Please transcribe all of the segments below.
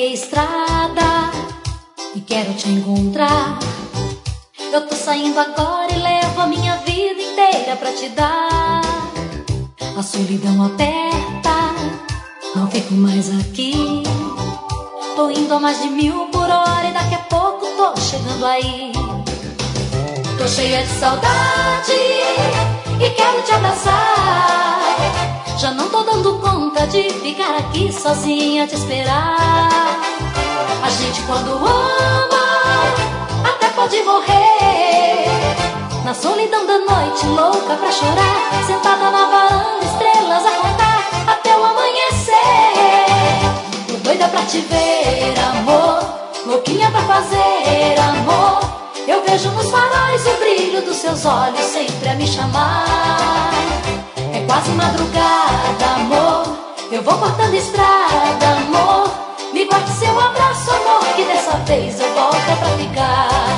peguei a estrada e quero te encontrar. Eu tô saindo agora e levo a minha vida inteira pra te dar. A solidão aperta, não fico mais aqui. Tô indo a mais de 1000 por hora e daqui a pouco tô chegando aí. Tô cheia de saudade e quero te abraçar. Já não tô dando conta de ficar aqui sozinha a te esperar. A gente quando ama até pode morrer na solidão da noite, louca pra chorar, sentada na varanda, estrelas a contar até o amanhecer. Tô doida pra te ver, amor, louquinha pra fazer amor. Eu vejo nos faróis o brilho dos seus olhos sempre a me chamar. É quase madrugada, amor, eu vou cortando estrada, amor. Me guarde seu abraço, amor, que dessa vez eu volto é pra ficar.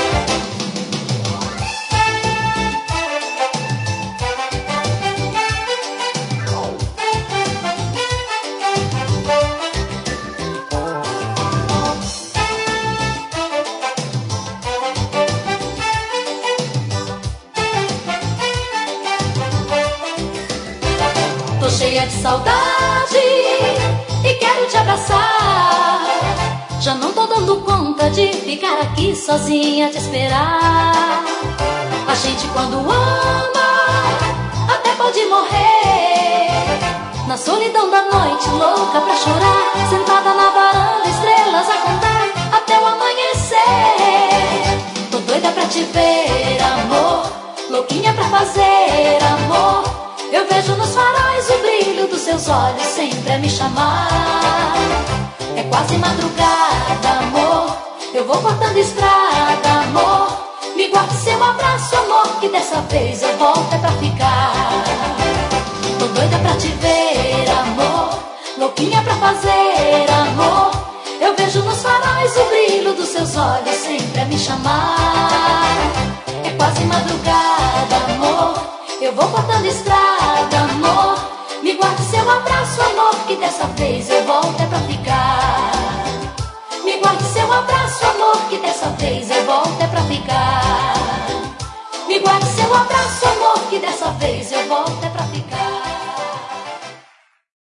Tô cheia de saudade e quero te abraçar. Já não tô dando conta de ficar aqui sozinha a te esperar. A gente quando ama até pode morrer na solidão da noite, louca pra chorar, sentada na varanda, estrelas a contar até o amanhecer. Tô doida pra te ver, amor, louquinha pra fazer amor. Eu vejo nos faróis o brilho dos seus olhos sempre a me chamar. É quase madrugada, amor, eu vou cortando estrada, amor. Me guarde seu abraço, amor, que dessa vez eu volto é pra ficar. Tô doida pra te ver, amor, louquinha pra fazer amor. Eu vejo nos faróis o brilho dos seus olhos sempre a me chamar. É quase madrugada, amor, eu vou cortando estrada, amor. Me guarde seu abraço, amor, que dessa vez eu volto é pra ficar. Me guarde seu abraço, amor, que dessa vez eu volto é pra ficar. Me guarde seu abraço, amor, que dessa vez eu volto